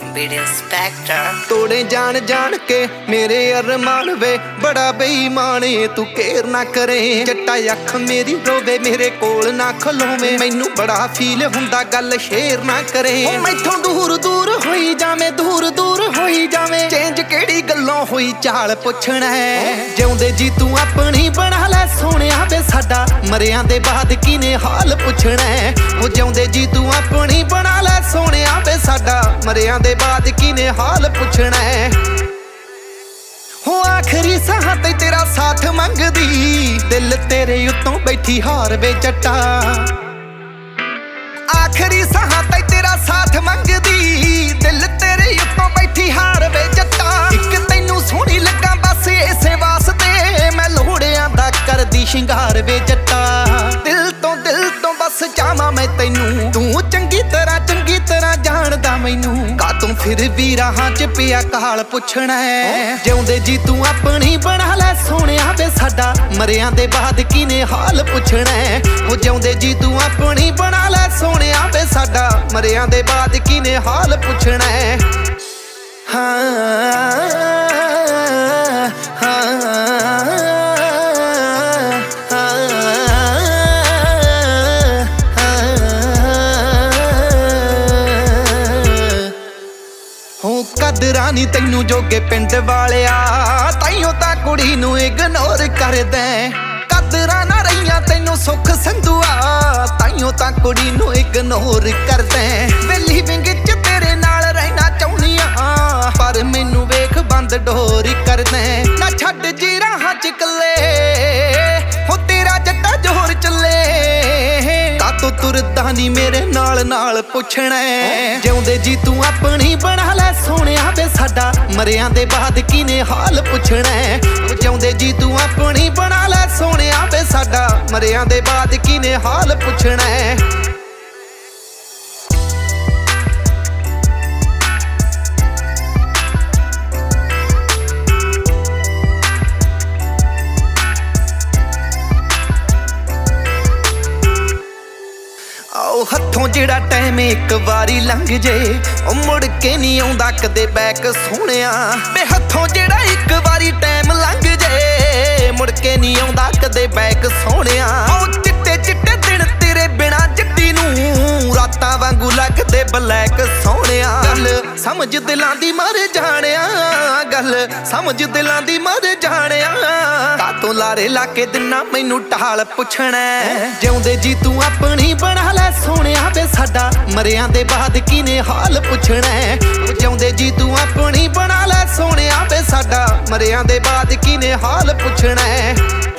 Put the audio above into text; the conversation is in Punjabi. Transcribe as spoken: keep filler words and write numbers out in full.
ਵੀਡੀਓ ਸਪੈਕਟਰ ਤੋੜੇ ਜਾਣ ਜਾਣ ਕੇ ਮੇਰੇ ਅਰਮਾਨ ਵੇ ਬੜਾ ਬੇਈਮਾਨ ਏ ਤੂੰ ਕੇਰ ਨਾ ਕਰੇ ਜੱਟਾ ਅੱਖ ਮੇਰੀ ਰੋਵੇ ਮੇਰੇ ਕੋਲ ਨਾ ਖਲੋਵੇਂ ਮੈਨੂੰ ਬੜਾ ਫੀਲ ਹੁੰਦਾ ਗੱਲ ਸ਼ੇਰ ਨਾ ਕਰੇ ਓ ਮੈਥੋਂ ਦੂਰ ਦੂਰ ਹੋਈ ਜਾਵੇਂ ਦੂਰ ਦੂਰ ਹੋਈ ਜਾਵੇਂ ਚੇਂਜ ਕਿਹੜੀ ਗੱਲੋਂ ਹੋਈ ਚਾਲ ਪੁੱਛਣਾ ਜਿਉਂਦੇ ਜੀ ਤੂੰ ਆਪਣੀ ਬਣਾ ਲੈ ਸੋਹਣਿਆ ਵੇ ਸਾਡਾ ਮਰਿਆਂ ਦੇ ਬਾਅਦ ਕਿਨੇ ਹਾਲ ਪੁੱਛਣਾ ਓ ਜਿਉਂਦੇ ਜੀ ਤੂੰ ਆਪਣੀ ਬਣਾ ਲੈ ਸੋਹਣਿਆ ਵੇ ਸਾਡਾ ਮਰਿਆਂ ਦੇ ਬਾਅਦ ਕਿਨੇ ਹਾਲ ਪੁੱਛਣਾ ਹੋ ਆਖਰੀ ਸਾਹ ਤੇ ਤੇਰਾ ਸਾਥ ਮੰਗਦੀ ਦਿਲ ਤੇਰੇ ਉੱਤੋਂ ਬੈਠੀ ਹਾਰ ਵੇ ਜੱਟਾ ਆਖਰੀ ਸਾਹ ਤੇ ਤੇਰਾ ਸਾਥ ਮੰਗਦੀ ਦਿਲ ਤੇਰੇ ਉੱਤੋਂ ਬੈਠੀ ਹਾਰ ਵੇ ਜੱਟਾ ਇੱਕ ਤੈਨੂੰ ਸੋਹਣੀ ਲੱਗਾ ਬਸ ਇਸੇ ਵਾਸਤੇ ਮੈਂ ਲੋੜਿਆਂ ਦਾ ਕਰਦੀ ਸ਼ਿੰਗਾਰ ਵੇ ਜੱਟਾ ਦਿਲ ਤੋਂ ਦਿਲ ਤੋਂ ਬਸ ਚਾਹਾਂ ਮੈਂ ਤੈਨੂੰ ਤੂੰ ਚੰਗੀ ਤਰ੍ਹਾਂ ਚੰਗੀ ਤਰ੍ਹਾਂ ਜਾਣਦਾ ਮੈਨੂੰ ਕਾ ਤੂੰ ਫਿਰ ਵੀ ਰਾਹਾਂ 'ਚ ਪਿਆ ਕਾਲ ਪੁੱਛਣਾ ਜਿਉਂਦੇ ਜੀ ਤੂੰ ਆਪਣੀ ਬਣਾ ਲੈ ਸੋਹਣਿਆ ਵੇ ਸਾਡਾ ਮਰਿਆਂ ਦੇ ਬਾਅਦ ਕਿਨੇ ਹਾਲ ਪੁੱਛਣਾ ਉਹ ਜਿਉਂਦੇ ਜੀ ਤੂੰ ਆਪਣੀ ਬਣਾ ਲੈ ਸੋਹਣਿਆ ਵੇ ਸਾਡਾ ਮਰਿਆਂ ਦੇ ਬਾਅਦ ਕਿਨੇ ਹਾਲ ਪੁੱਛਣਾ ਹਾਂ ਹਾਂ ਕਦਰਾਂ ਨੀ ਤੈਨੂੰ ਜੋਗੇ ਪਿੰਡ ਵਾਲਿਆ ਤਾਈਓ ਤਾਂ ਕੁੜੀ ਨੂੰ ਇਗਨੋਰ ਕਰਦਾ ਕਦਰਾਂ ਨਾ ਰਹੀਆਂ ਤੈਨੂੰ ਸੁੱਖ ਸੰਧੂਆ ਤਾਈਓ ਤਾਂ ਕੁੜੀ ਨੂੰ ਇਗਨੋਰ ਕਰਦਾ ਵੇ ਲਿਵਿੰਗ 'ਚ ਤੇਰੇ ਨਾਲ ਰਹਿਣਾ ਚਾਹੁੰਨੀਆਂ ਪਰ ਮੈਨੂੰ ਵੇਖ ਬੰਦ ਡੋਰ ਕਰਦਾ ਨਾ ਛੱਡ ਜੀ ਰਾਹਾਂ 'ਚ ਇਕੱਲੇ ਹੋ ਤੇਰਾ ਜੱਟਾ ਜੋਰ ਚੱਲੇ ਕਾਤੋਂ ਤੁਰਦਾ ਨੀ ਮੇਰੇ ਨਾਲ ਨਾਲ ਪੁੱਛਣਾ ਜਿਉਂਦੇ ਜੀ ਤੂੰ ਆਪਣੀ ਬਣਾ ਲੈ ਸੋਹਣਿਆ ਵੇ ਸਾਡਾ ਮਰਿਆਂ ਦੇ ਬਾਅਦ ਕਿਨੇ ਹਾਲ ਪੁੱਛਣਾ ਜਿਉਂਦੇ ਜੀ ਤੂੰ ਆਪਣੀ ਬਣਾ ਲੈ ਸੋਹਣਿਆ ਵੇ ਸਾਡਾ ਮਰਿਆਂ ਦੇ ਬਾਅਦ ਕਿਨੇ ਹਾਲ ਪੁੱਛਣਾ ਹੱਥੋਂ ਜਿਹੜਾ ਟਾਈਮ ਇੱਕ ਵਾਰੀ ਲੰਘ ਜੇ ਉਹ ਮੁੜ ਕੇ ਨਹੀਂ ਆਉਂਦਾ ਕਦੇ ਬੈਕ ਸੋਹਣਿਆ ਵੇ ਹੱਥੋਂ ਜਿਹੜਾ ਇੱਕ ਵਾਰੀ ਟਾਈਮ ਲੰਘ ਜੇ ਮੁੜ ਕੇ ਨਹੀਂ ਆਉਂਦਾ ਕਦੇ ਬੈਕ ਸੋਹਣਿਆ ਉਹ ਚਿੱਟੇ ਚਿੱਟੇ ਦਿਨ ਤੇਰੇ ਬਿਨਾ ਜੱਟੀ ਨੂੰ ਰਾਤਾਂ ਵਾਂਗੂ ਲੱਗਦੇ ਬਲੈਕ ਸੋਹਣਿਆ ਗੱਲ ਸਮਝ ਦਿਲਾਂ ਦੀ ਮਰ ਜਾਣਿਆ ਗੱਲ ਸਮਝ ਦਿਲਾਂ ਦੀ ਮਰ ਜਾਣਿਆ ਕਾਤੋਂ ਲਾਰੇ ਲਾ ਕੇ ਦਿਨਾ ਮੈਨੂੰ ਟਾਲ ਪੁੱਛਣਾ ਜਿਉਂਦੇ ਜੀ ਤੂੰ ਆਪਣੀ ਬਣਾ ਲੈ ਸੋਹਣਿਆ ਵੇ ਸਾਡਾ ਮਰਿਆਂ ਦੇ ਬਾਅਦ ਕਿਨੇ ਹਾਲ ਪੁੱਛਣਾ ਜਿਉਂਦੇ ਜੀ ਤੂੰ ਆਪਣੀ ਬਣਾ ਲੈ ਸੋਹਣਿਆ ਵੇ ਸਾਡਾ ਮਰਿਆਂ ਦੇ ਬਾਅਦ ਕਿਨੇ ਹਾਲ ਪੁੱਛਣਾ